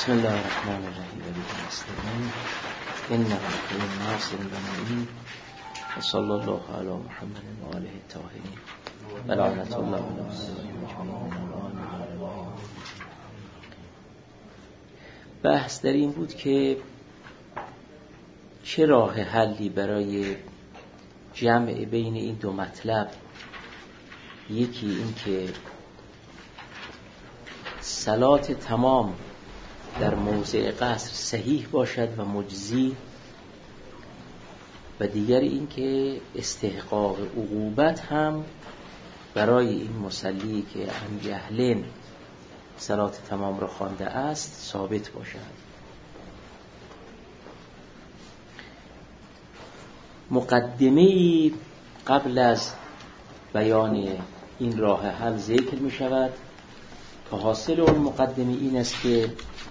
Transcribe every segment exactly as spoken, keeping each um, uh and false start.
بسم الله الرحمن الرحیم و به نستعین انه لکل ناصر و معین و صلی الله علی محمد و آله الطاهرین و لعنت الله علی اعدائهم. بحث در این بود که چه راه حلی برای جمع بین این دو مطلب، یکی این که صلات تمام در موضع قصر صحیح باشد و مجزی، و دیگر این که استحقاق عقوبت هم برای این مصلی که عن جهل صلات تمام را خوانده است ثابت باشد. مقدمه‌ای قبل از بیان این راه حل ذکر می شود که حاصل اون مقدمه این است که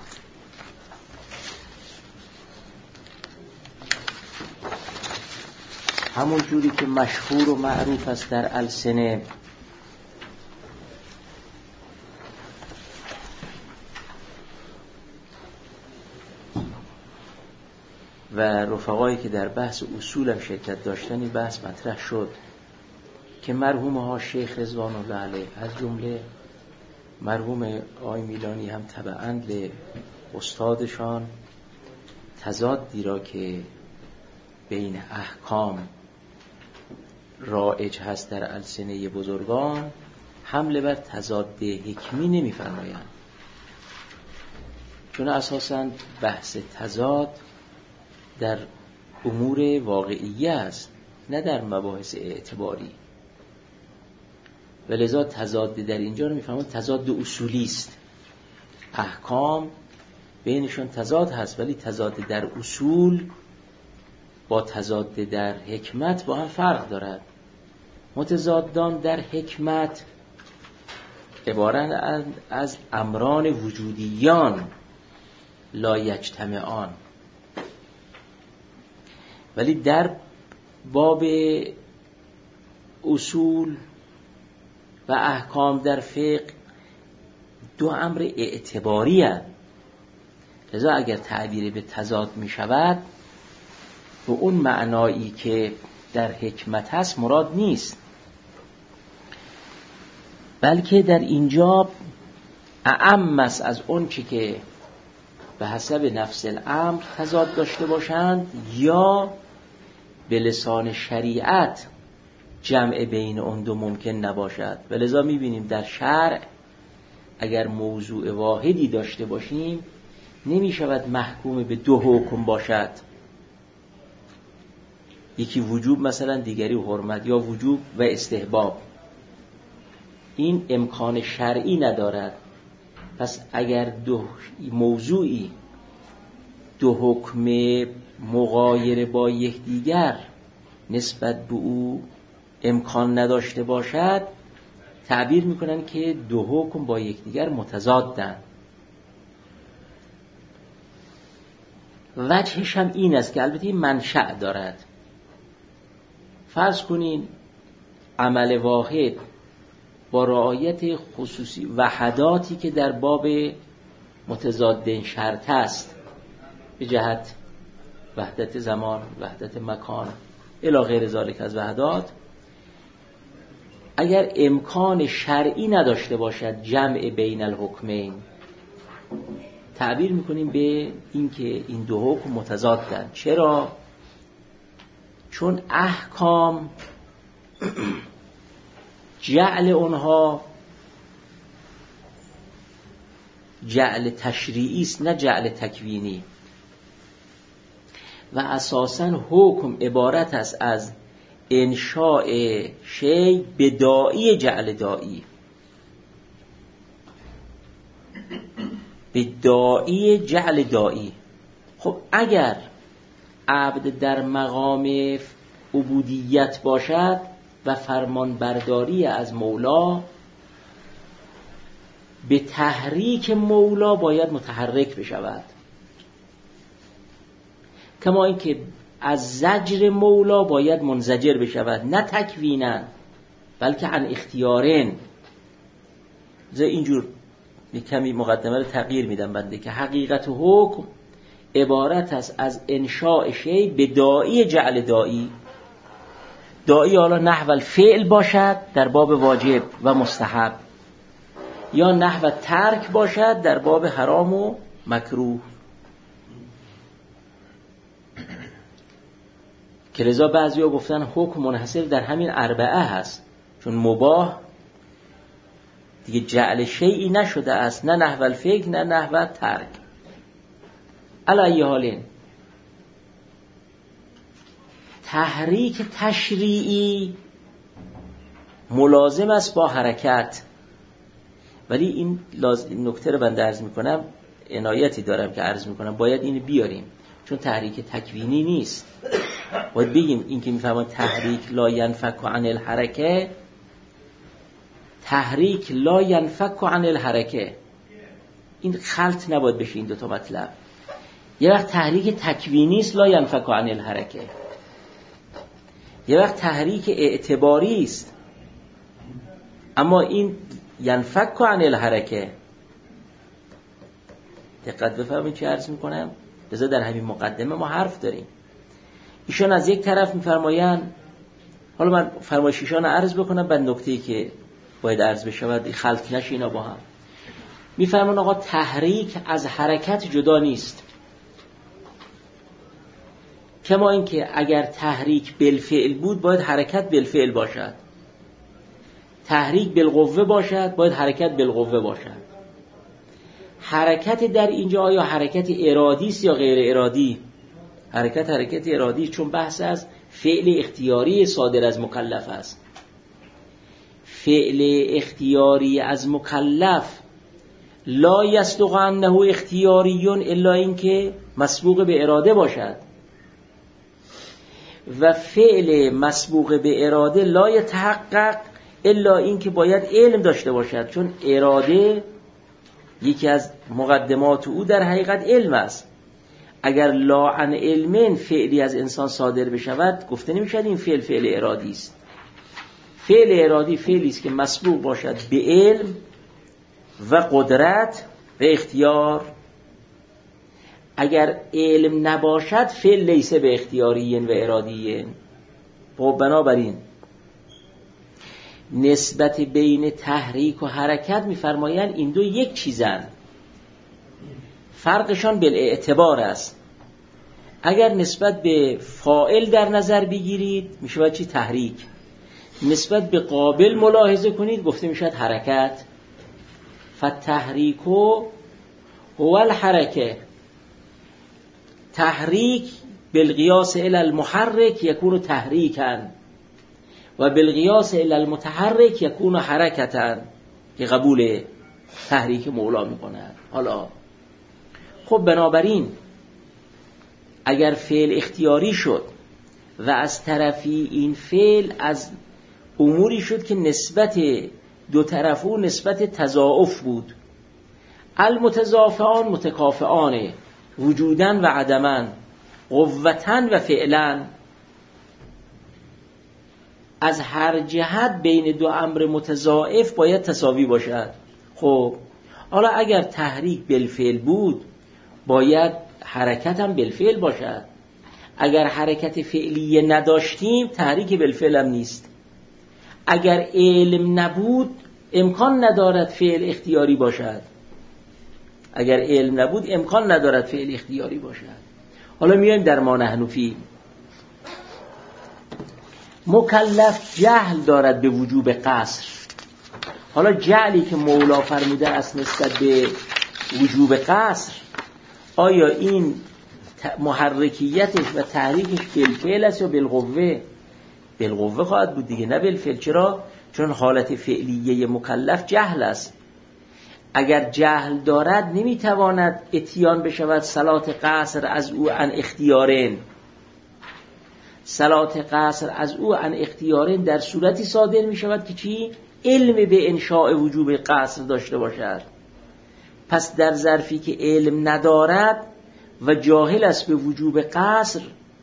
همون جوری که مشهور و معروف است در السنه و رفقایی که در بحث اصول هم شرکت داشتن این بحث مطرح شد که مرحوم ها شیخ رضوان الله علیه از جمله مرحوم آقای میلانی هم تبعاً به استادشان تضادی را که بین احکام رایج هست در السنه بزرگان حمله بر تضاد حکمی نمی فرمایند، چون اساساً بحث تضاد در امور واقعیه است نه در مباحث اعتباری، و لذا تضاد در اینجا رو میفهمون تضاد اصولی است. احکام بینشون تضاد هست ولی تضاد در اصول با تضاد در حکمت با هم فرق دارد. متضادان در حکمت عبارت از امران وجودیان لا یجتمعان، ولی در باب اصول و احکام در فقه دو امر اعتباری هست. لذا اگر تعبیر به تضاد می شود به اون معنایی که در حکمت هست مراد نیست، بلکه در اینجا اعم است از اون چی که به حسب نفس الامر تضاد داشته باشند یا به لسان شریعت جمع بین اون دو ممکن نباشد. و لذا میبینیم در شرع اگر موضوع واحدی داشته باشیم نمیشود محکوم به دو حکم باشد، یکی وجوب مثلا دیگری حرمت یا وجوب و استحباب، این امکان شرعی ندارد. پس اگر دو موضوعی دو حکم مغایر با یکدیگر نسبت به او امکان نداشته باشد تعبیر میکنن که دو حکم با یکدیگر متضادن. وجهش هم این است که البته این منشأ دارد. فرض کنین عمل واحد با رعایت خصوصی وحداتی که در باب متضادین شرط است به جهت وحدت زمان، وحدت مکان الی غیر ذالک از وحدات، اگر امکان شرعی نداشته باشد جمع بین الحکمین تعبیر میکنیم به این که این دو حکم متضادن. چرا؟ چون احکام جعل اونها جعل تشریعی است نه جعل تکوینی، و اساساً حکم عبارت است از انشاء شی بدائی جعل دائی، بدائی جعل دائی. خب اگر عبد در مقام عبودیت باشد و فرمان برداری از مولا، به تحریک مولا باید متحرک بشود، کما اینکه از زجر مولا باید منزجر بشود، نه تکوینا بلکه عن اختیارن. اینجور یک کمی مقدمه رو تغییر میدم بنده که حقیقت حکم عبارت است از انشاء شی به داعی جعل داعی. داعی حالا نحو الفعل باشد در باب واجب و مستحب، یا نحو ترک باشد در باب حرام و مکروه. که لذا بعضی ها گفتن حکم منحصر در همین اربعه هست، چون مباح دیگه جعل شیئی نشده است، نه نحو الفعل نه نحو ترک. علی ای حالین تحریک تشریعی ملازم است با حرکت، ولی این لازم نکته رو بنده عرض میکنم، عنایتی دارم که عرض میکنم باید اینو بیاریم، چون تحریک تکوینی نیست. باید بگیم این که میفهمن تحریک لا ینفک عن الحرکه، تحریک لا ینفک عن الحرکه، این خلط نباید بشه این دوتا مطلب. یه وقت تحریک تکوینی است لا ینفک عن الحرکه، یه وقت تحریک اعتباری است، اما این ینفک عن الحرکه. دقت بفرمایید چه عرض میکنم. لذا در همین مقدمه ما حرف داریم. ایشان از یک طرف میفرمایند، حالا من فرمایش ایشان عرض بکنم بعد نکته‌ای که باید عرض بشود خلط نشه اینا با هم. میفرمان آقا تحریک از حرکت جدا نیست، کما این که اگر تحریک بالفعل بود باید حرکت بالفعل باشد، تحریک بالقوه باشد باید حرکت بالقوه باشد. حرکت در اینجا آیا حرکت ارادی است یا غیر ارادی؟ حرکت حرکت ارادی، چون بحث از فعل اختیاری صادر از مکلف است. فعل اختیاری از مکلف لا یصدق انه اختیاری الا اینکه مسبوق به اراده باشد، و فعل مسبوق به اراده لا یتحقق الا اینکه باید علم داشته باشد، چون اراده یکی از مقدمات او در حقیقت علم است. اگر لا عن علم فعلی از انسان صادر بشود گفته نمیشد این فعل فعل ارادی است. فعل ارادی فعلی است که مسبوق باشد به علم و قدرت و اختیار. اگر علم نباشد فعل لیسه به اختیاری و ارادی. خب بنابراین نسبت بین تحریک و حرکت میفرمایند این دو یک چیزن، فرقشان بالاعتبار است. اگر نسبت به فاعل در نظر بگیرید میشه باید چی؟ تحریک. نسبت به قابل ملاحظه کنید گفته میشد حرکت. فتحریک هو الحرکه. تحریک بالقیاس الی المحرک یکون تحریکا و بالقیاس الی المتحرک یکون حرکتا، که قبول تحریک مولا میکنند. حالا خب بنابراین اگر فعل اختیاری شد و از طرفی این فعل از اموری شد که نسبت دو طرفو نسبت تضاعف بود، المتضافعان متکافئان وجودن و عدمن، قوتن و فعلن، از هر جهت بین دو امر متضاعف باید تساوی باشد. خب حالا اگر تحریک بالفعل بود باید حرکت هم بالفعل باشد. اگر حرکت فعلی نداشتیم تحریک بالفعل هم نیست. اگر علم نبود امکان ندارد فعل اختیاری باشد. اگر علم نبود امکان ندارد فعل اختیاری باشد. حالا میایم در ما نحن فی. مکلف جهل دارد به وجوب قصر. حالا جهلی که مولا فرموده است نسبت به وجوب قصر، آیا این محرکیتش و تحریکش بالفعل است یا بالقوه؟ بالقوه خواهد بود دیگه، نه بالفعل. چرا؟ چون حالت فعلیه مکلف جهل است. اگر جهل دارد نمیتواند اتیان بشود صلات قصر از او عن اختیارین. صلات قصر از او عن اختیارین در صورتی صادر می شود که چی؟ علم به انشاء وجوب قصر داشته باشد. پس در ظرفی که علم ندارد و جاهل است به وجوب قصر،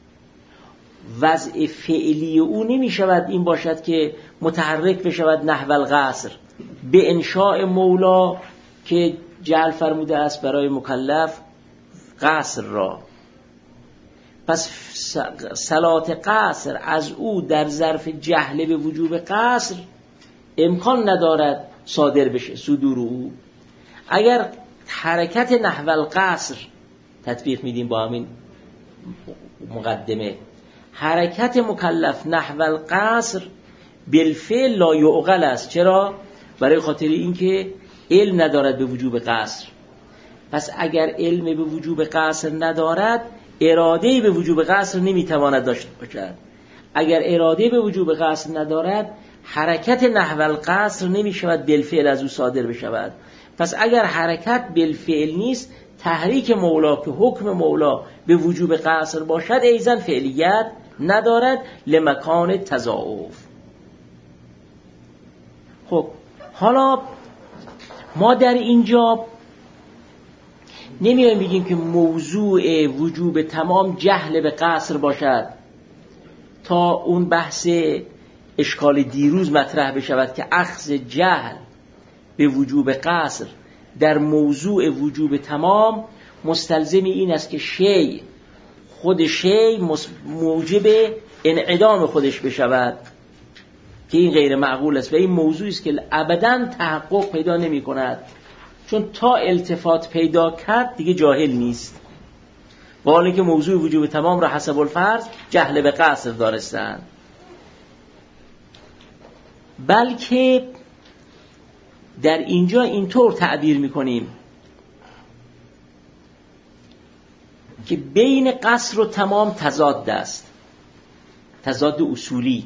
وضع فعلی او نمی شود این باشد که متحرک بشود نحو القصر به انشاء مولا که جعل فرموده است برای مکلف قصر را، پس صلات قصر از او در ظرف جهل به وجوب قصر امکان ندارد صادر بشه صدور او. اگر حرکت نحو القصر تطبیق میدیم با همین مقدمه، حرکت مکلف نحو القصر بالفعل لا یعقل است. چرا؟ برای خاطر اینکه علم ندارد به وجوب قصر. پس اگر علم به وجوب قصر ندارد، اراده به وجوب قصر نمیتواند داشته باشد. اگر اراده به وجوب قصر ندارد، حرکت نحو القصر نمیشود بالفعل از او صادر بشود. پس اگر حرکت بالفعل نیست، تحریک مولا که حکم مولا به وجوب قصر باشد ایضا فعلیت ندارد لمکان تضاعف. خب حالا ما در اینجا نمیایم بگیم که موضوع وجوب تمام جهل به قصر باشد تا اون بحث اشکال دیروز مطرح بشود که اخذ جهل به وجوب قصر در موضوع وجوب تمام مستلزم این است که شیء خود شیء موجب انعدام خودش بشود، که این غیر معقول است و این موضوعی است که ابداً تحقق پیدا نمی کند، چون تا التفات پیدا کرد دیگه جاهل نیست. با حالی که موضوع وجوب تمام را حسب الفرض جهل به قصر دارستند، بلکه در اینجا اینطور تعبیر میکنیم که بین قصر و تمام تضاد است، تضاد اصولی.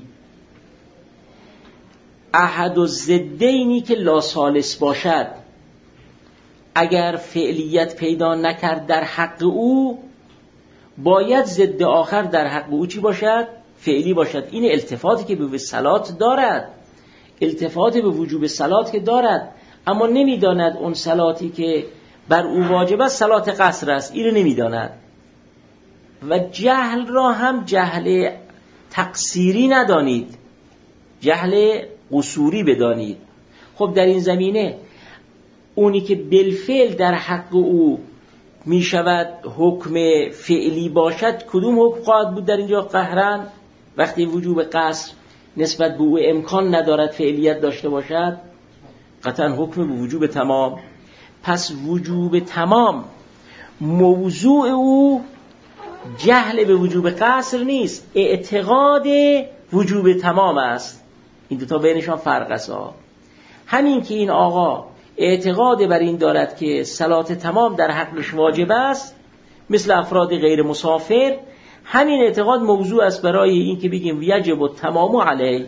احد الضدینی که لا ثالث باشد اگر فعلیت پیدا نکرد در حق او، باید ضد آخر در حق او چی باشد؟ فعلی باشد. این التفاتی که به صلات دارد، التفات به وجوب صلات که دارد، اما نمیداند اون صلاتی که بر او واجب است صلات قصر است، این رو نمیداند. و جهل را هم جهل تقصیری ندانید، جهل قصوری بدانید. خب در این زمینه اونی که بالفعل در حق او می شود حکم فعلی باشد، کدوم حکم خواهد بود در اینجا قهرن؟ وقتی وجوب قصر نسبت به او امکان ندارد فعلیت داشته باشد، قطعا حکم به وجوب تمام. پس وجوب تمام موضوع او جهل به وجوب قصر نیست، اعتقاد وجوب تمام است. این دو تا بینشان فرق است. همین که این آقا اعتقاد بر این دارد که صلات تمام در حقش واجب است، مثل افراد غیر مسافر، همین اعتقاد موضوع است برای این که بگیم یجب التمام علیه.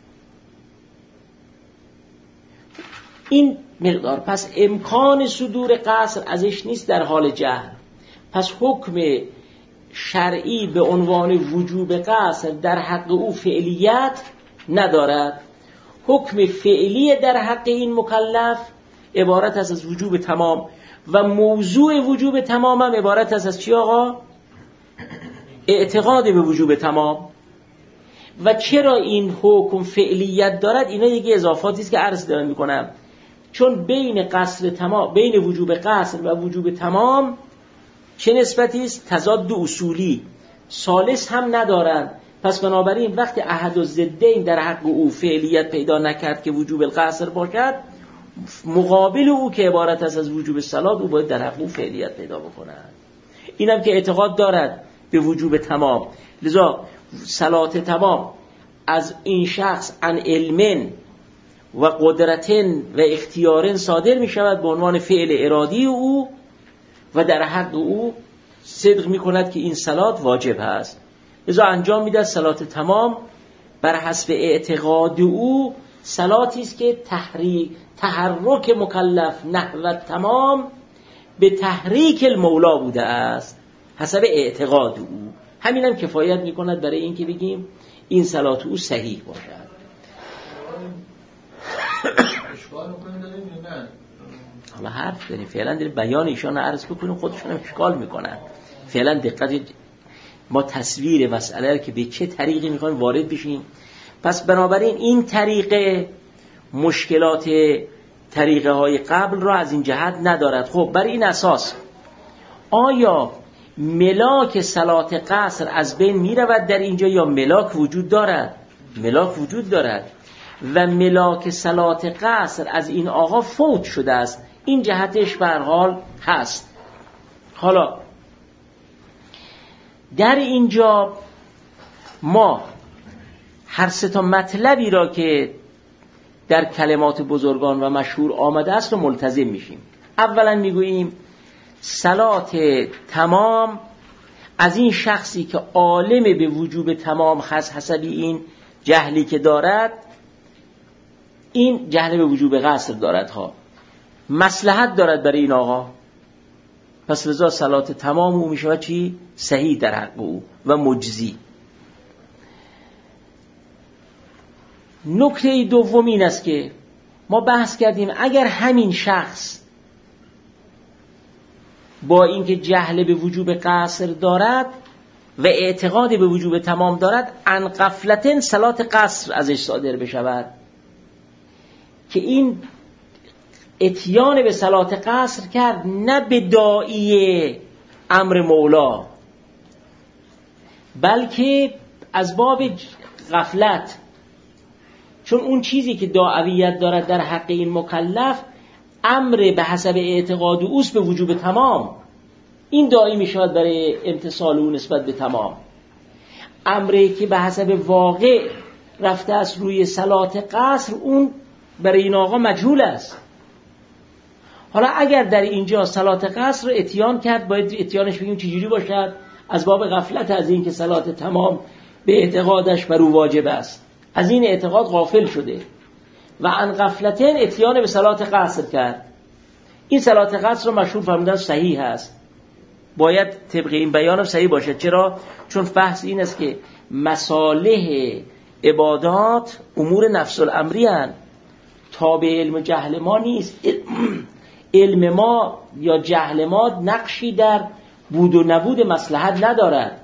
این مقدار. پس امکان صدور قصر ازش نیست در حال جهل. پس حکم شرعی به عنوان وجوب قصر در حق او فعلیت ندارد. حکم فعلی در حق این مکلف عبارت است از وجوب تمام، و موضوع وجوب تمام هم عبارت است از چی آقا؟ اعتقاد به وجوب تمام. و چرا این حکم فعلیت دارد؟ اینا دیگه اضافاتی است که عرض دارم میکنم. چون بین قصر تمام، بین وجوب قصر و وجوب تمام چه نسبتی است؟ تضاد اصولی، ثالث هم ندارند. پس بنابراین وقتی احد الضدین در حق او فعلیت پیدا نکرد که وجوب القصر باشد، مقابل او که عبارت است از وجوب صلات، او باید در حق او فعلیت پیدا بکند. اینم که اعتقاد دارد به وجوب تمام، لذا صلات تمام از این شخص عن علم و قدرت و اختیار صادر می شود به عنوان فعل ارادی او، و در حق او صدق می کند که این صلات واجب هست، لذا انجام میده. صلات تمام بر حسب اعتقاد او صلاتی است که تحریک تحرک مکلف نحو تمام به تحریک المولا بوده است حسب اعتقاد او. همین هم کفایت میکند برای این که بگیم این صلات او صحیح باشد. حالا حرف داریم، فعلا داریم بیان ایشان رو عرض بکنیم، خودشون هم اشکال میکنن. فعلا دقت ما تصویر مسئله که به چه طریقی میخوایم وارد بشیم. پس بنابراین این طریقه مشکلات طریقه های قبل را از این جهت ندارد. خب بر این اساس آیا ملاک صلات قصر از بین می رود در اینجا یا ملاک وجود دارد؟ ملاک وجود دارد و ملاک صلات قصر از این آقا فوت شده است. این جهتش به هر حال هست. حالا در اینجا ما هر سه تا مطلبی را که در کلمات بزرگان و مشهور آمده است و ملتزم میشیم. اولا میگوییم صلات تمام از این شخصی که عالم به وجوب تمام هست حسب این جهلی که دارد، این جهل به وجوب قصر دارد ها، مصلحت دارد برای این آقا، پس لذا صلات تمام او میشه و چی؟ صحیح در حق او و مجزی. نکته دوم این است که ما بحث کردیم اگر همین شخص با اینکه جهل به وجوب قصر دارد و اعتقاد به وجوب تمام دارد، عن غفلتن صلات قصر ازش صادر بشود، که این اتیان به صلات قصر کرد نه به داعی امر مولا، بلکه از باب غفلت، چون اون چیزی که داعیت دارد در حق این مکلف امر به حسب اعتقاد اوست به وجوب تمام، این داعی می شود برای امتصال او نسبت به تمام. امری که به حسب واقع رفته است روی صلات قصر، اون برای این آقا مجهول است. حالا اگر در اینجا صلات قصر رو اتیان کرد، باید اتیانش بگیم چجوری باشد؟ از باب غفلت از این که صلات تمام به اعتقادش بر او واجب است، از این اعتقاد غافل شده و عن غفلتن اتیان به صلات قصر کرد. این صلات قصر رو مشهور فرمودن صحیح است، باید طبق این بیان صحیح باشد. چرا؟ چون بحث این است که مصالح عبادات امور نفس الامری هستند، تابع علم جهل ما نیست. علم ما یا جهل ما نقشی در بود و نبود مصلحت ندارد.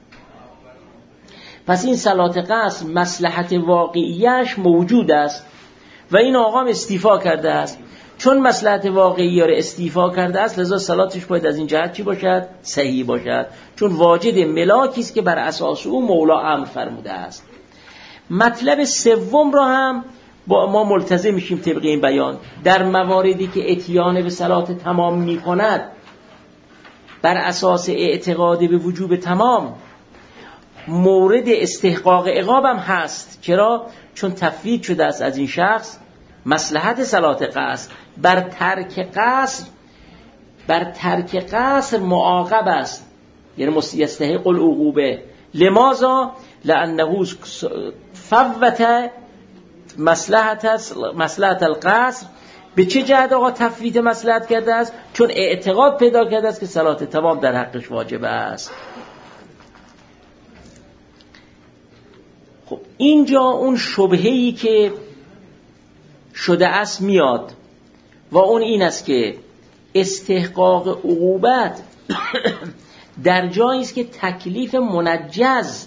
پس این صلات قصر مصلحت واقعیش موجود است و این آقا هم استیفا کرده است. چون مصلحت واقعی را استیفا کرده است، لذا صلاتش باید از این جهت چی باشد؟ صحیح باشد، چون واجد ملاکی است که بر اساس او مولا امر فرموده است. مطلب سوم را هم با ما ملتزم میشیم طبق این بیان. در مواردی که اتیان به صلات تمام می کند بر اساس اعتقاد به وجوب تمام، مورد استحقاق عقاب هم هست. چرا؟ چون تفویض شده است از این شخص مصلحت صلات قصر. بر ترک قصر بر ترک قصر معاقب است، یعنی یستحق العقوبه. لماذا؟ لانه فوت مصلحت مصلحت القصر. به چه جهت آقا تفویت مصلحت کرده است؟ چون اعتقاد پیدا کرده است که صلات تمام در حقش واجب است. خب اینجا اون شبهه‌ای که شده است میاد و اون این است که استحقاق عقوبت در جایی است که تکلیف منجز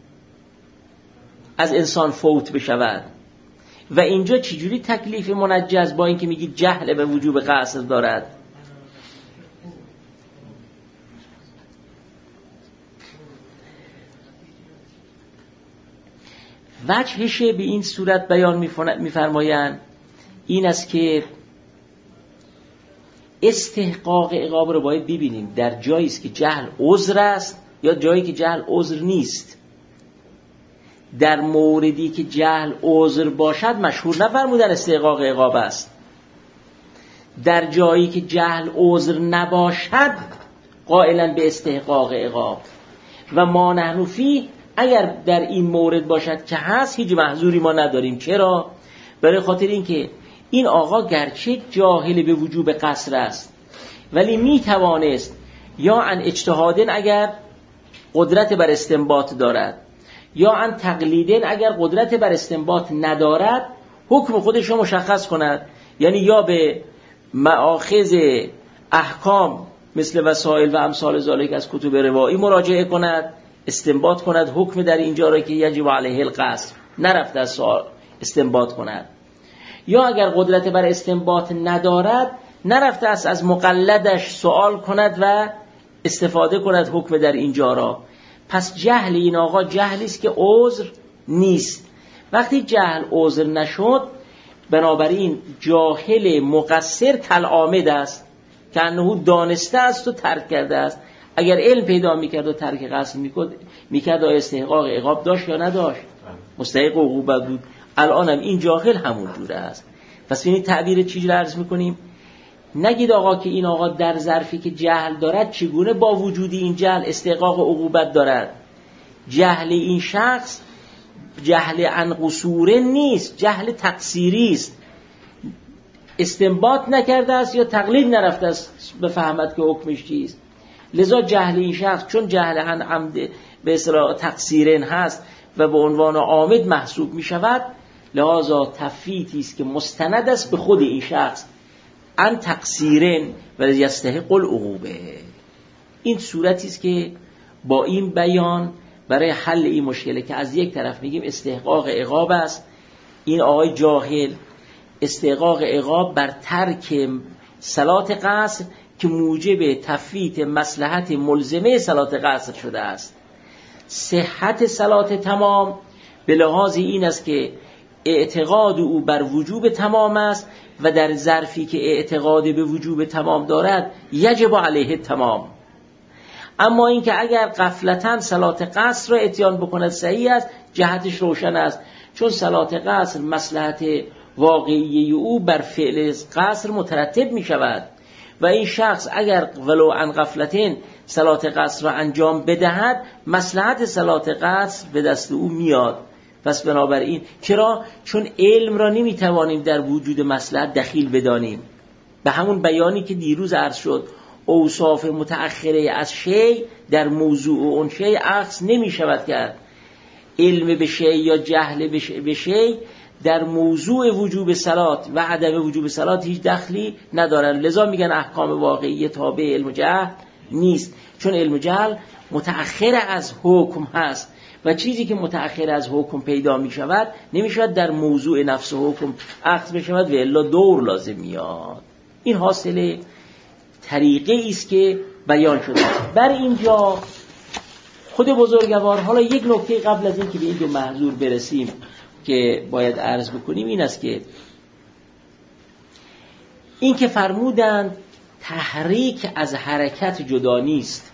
از انسان فوت بشود. و اینجا چجوری تکلیف منجز با اینکه میگی جهل به وجوب قصر دارد؟ وجهش به این صورت بیان میفرمایند این است که استحقاق عقاب رو باید ببینیم در جایی است که جهل عذر است یا جایی که جهل عذر نیست. در موردی که جهل عذر باشد مشهور نفرمودن استحقاق عقاب است. در جایی که جهل عذر نباشد قائلا به استحقاق عقاب. و ما نحن فی، اگر در این مورد باشد که هست، هیچ محذوری ما نداریم. چرا؟ برای خاطر این که این آقا گرچه جاهل به وجوب قصر است، ولی می توانست یا ان اجتهادن اگر قدرت بر استنباط دارد، یا ان تقلیدن اگر قدرت بر استنباط ندارد، حکم خودش رو مشخص کند. یعنی یا به مآخذ احکام مثل وسائل و امثال ذالک از کتب روایی مراجعه کند، استنباط کند حکم در اینجا را که یجب علیه القصر، نرفت از سوال استنباط کند. یا اگر قدرت بر استنباط ندارد نرفته است از مقلدش سوال کند و استفاده کند حکم در اینجا را. پس جهل این آقا جهلی است که عذر نیست. وقتی جهل عذر نشد بنابراین جاهل مقصر کالعامد است که انه دانسته است و ترک کرده است. اگر علم پیدا میکرد و ترک قصد میکرد آیا استحقاق عقاب داشت یا نداشت؟ مستحق عقوبت بود. الان هم این جاهل همون جوره است. پس ببینید تعبیر چی رو عرض میکنیم. نگید آقا که این آقا در ظرفی که جهل دارد چگونه با وجود این جهل استحقاق عقوبت دارد. جهل این شخص جهل عن قصور نیست، جهل تقصیری است. استنباط نکرده است یا تقلید نرفته است بفهمد که حکمش چیست. لذا جهل این شخص چون جهل عن عمد به اصطلاح تقصیرن هست و به عنوان عامد محسوب می شود، لذا تفویتی است که مستند است به خود این شخص عن تقصیرن و یستحق العقوبه. این صورتی است که با این بیان برای حل این مشکله که از یک طرف میگیم استحقاق عقاب است، این آقای جاهل استحقاق عقاب بر ترک صلات قصر که موجب تفویت مصلحت ملزمه صلات قصر شده است. صحت صلات تمام به لحاظ این است که اعتقاد او بر وجوب تمام است و در ظرفی که اعتقاد به وجوب تمام دارد یجب علیه تمام. اما اینکه اگر غفلتاً صلات قصر را اتیان بکند صحیح است، جهتش روشن است، چون صلات قصر مصلحت واقعی او بر فعل قصر مترتب می شود و این شخص اگر ولو عن غفلتین صلات قصر را انجام بدهد مصلحت صلات قصر به دست او میاد. پس بنابراین چرا؟ چون علم را نمیتوانیم در وجود مصلحت دخیل بدانیم. به همون بیانی که دیروز عرض شد، اوصاف متأخره از شی در موضوع اون شی عکس نمی شود کرد. علم به شی یا جهل به شی در موضوع وجوب صلات و عدم وجوب صلات هیچ دخلی ندارن. لذا میگن احکام واقعی تابع علم جهل نیست، چون علم جهل متأخر از حکم هست و چیزی که متأخر از حکم پیدا می شود نمی شود در موضوع نفس حکم عقد می شود و الا دور لازم میاد. این حاصل طریقه است که بیان شده. بر اینجا خود بزرگوار، حالا یک نکته قبل از این که به این دو محظور برسیم که باید عرض بکنیم این است که این که فرمودند تحریک از حرکت جدا نیست،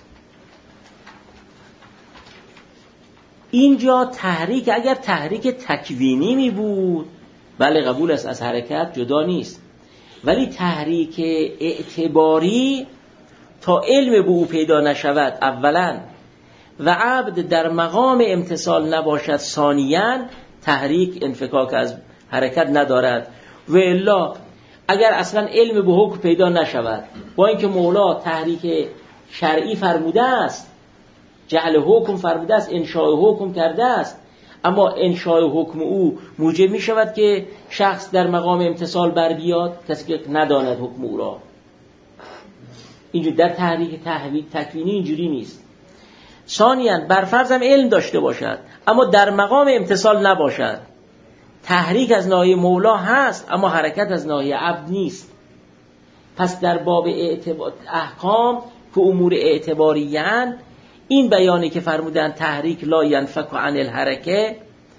اینجا تحریک اگر تحریک تکوینی می بود بله قبول است، از حرکت جدا نیست، ولی تحریک اعتباری تا علم به او پیدا نشود اولا و عبد در مقام امتثال نباشد ثانیاً تحریک انفکاک از حرکت ندارد. و الا اگر اصلا علم به حکم پیدا نشود با اینکه مولا تحریک شرعی فرموده است، جعل حکم فرموده است، انشاء حکم کرده است، اما انشاء حکم او موجب می شود که شخص در مقام امتثال بر بیاد کسی که نداند حکم او را. اینجوری در تحریک تحویل تکوینی اینجوری نیست. ثانیاً برفرضم علم داشته باشد اما در مقام امتثال نباشد، تحریک از ناحیه مولا هست اما حرکت از ناحیه عبد نیست. پس در باب اعتبار احکام که امور اعتباریان این بیانی که فرمودن تحریک لا ینفک عن الحرکه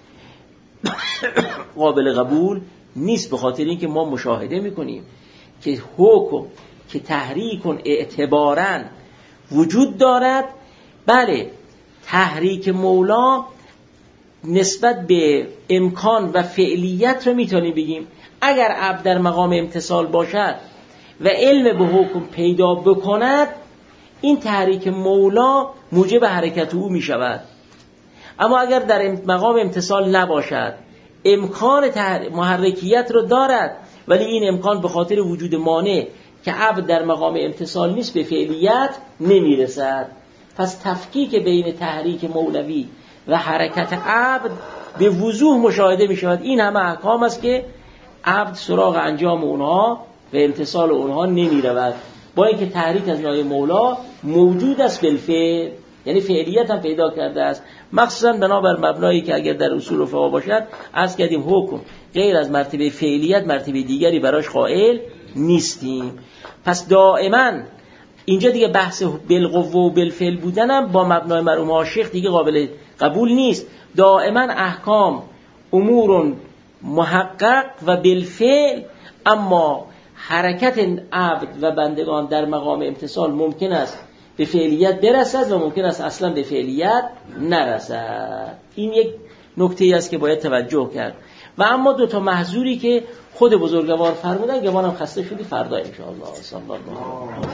قابل قبول نیست، به خاطر اینکه ما مشاهده میکنیم که حکم که تحریک اعتباراً وجود دارد، بله تحریک مولا نسبت به امکان و فعلیت رو میتونیم بگیم اگر عبد در مقام امتثال باشد و علم به حکم پیدا بکند این تحریک مولا موجب حرکت او میشود. اما اگر در مقام امتثال نباشد امکان محرکیت رو دارد ولی این امکان به خاطر وجود مانع که عبد در مقام امتثال نیست به فعلیت نمیرسد. پس تفکیک بین تحریک مولوی و حرکت عبد به وضوح مشاهده می شود. این همه احکام است که عبد سراغ انجام اونها و امتثال اونها نمی رود، با اینکه تحریک از ناحیه مولا موجود است بالفعل. یعنی فعلیت هم پیدا کرده است، مخصوصا بنابر مبنایی که اگر در اصول و فقه باشد از کردیم حکم غیر از مرتبه فعلیت مرتبه دیگری براش قائل نیستیم. پس دائما اینجا دیگه بحث بالقوه و بالفعل بودنم با مبنای مرحوم عاشق دیگه قابل قبول نیست. دائما احکام امور محقق و بالفعل، اما حرکت عبد و بندگان در مقام امتثال ممکن است به فعلیت برسد و ممکن است اصلا به فعلیت نرسد. این یک نکته ای است که باید توجه کرد. و اما دو تا محظوری که خود بزرگوار فرمودن، گمانم خسته شدی، فردا ان شاء الله صلی الله علیه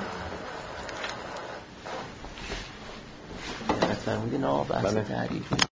و فرمودین آه بحث تعریف